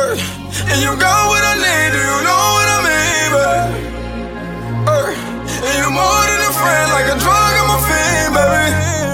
And you got what I need, do you know what I mean, baby? And you more than a friend, like a drug, I'm a fiend, baby.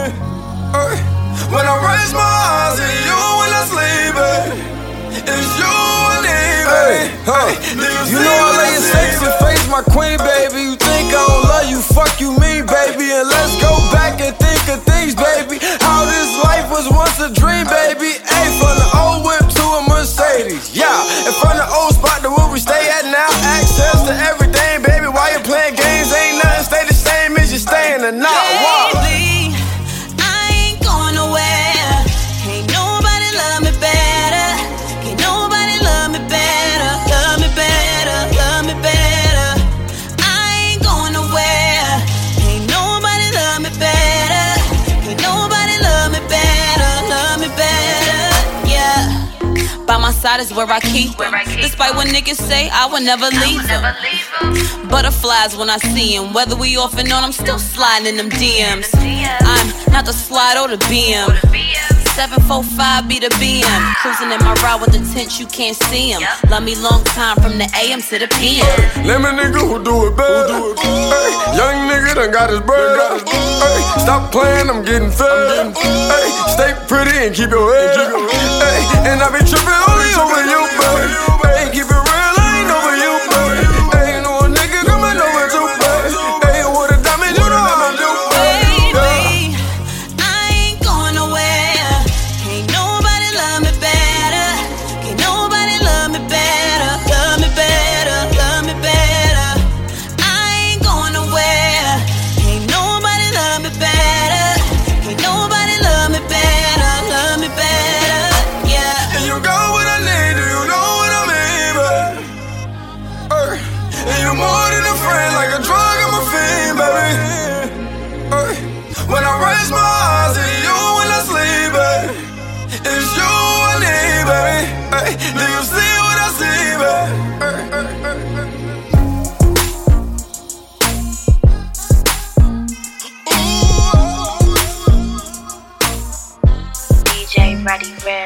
When I raise my eyes, it's you when I sleep, baby. It's you I need, baby. You know I lay your sexy face, my queen, baby. You think I don't love you, fuck you mean, baby. And let's go back and think of things, baby. How this life was once a dream, baby. Hey, from the old whip to a Mercedes, yeah. And from the old spot to where we stay at now, access to everything, baby. While you playing games, ain't nothing stay the same as you staying the night. Wow. Baby, I ain't going nowhere. Can't nobody love me better. Can't nobody love me better. Love me better, love me better. I ain't going nowhere. Ain't nobody love me better. Ain't nobody love me better. Love me better, yeah. By my side is where I keep them. Despite what niggas say, I would never leave them. Butterflies when I see them. Whether we off and on, I'm still sliding in them DMs. I'm not the slide or the BM. 745 be the BM. Cruising in my ride with the tent, you can't see him. Love me long time from the AM to the PM. Lemon nigga who do it better. Young nigga done got his bread. Stop playing, I'm getting fed. Stay pretty and keep your head up. And I be tripping only over you, baby. Keep it real, I ain't over you, baby. Ain't no nigga coming over too, baby. Ain't with a diamond, you know how I'm do, baby. I ain't going nowhere. Can't nobody love me better. Can't nobody love me better. Love me better, love me better. I ain't going nowhere. Ain't nobody love me better. Ain't nobody love me better. Love me better, yeah. And you got what I need, do you know what I mean, baby? And you more than a friend, like a drug, I'm a fiend, baby. When I raise my eyes, it's you when I sleep, baby. It's you I need, baby. Do you see what I see, baby? DJ Ready Rare.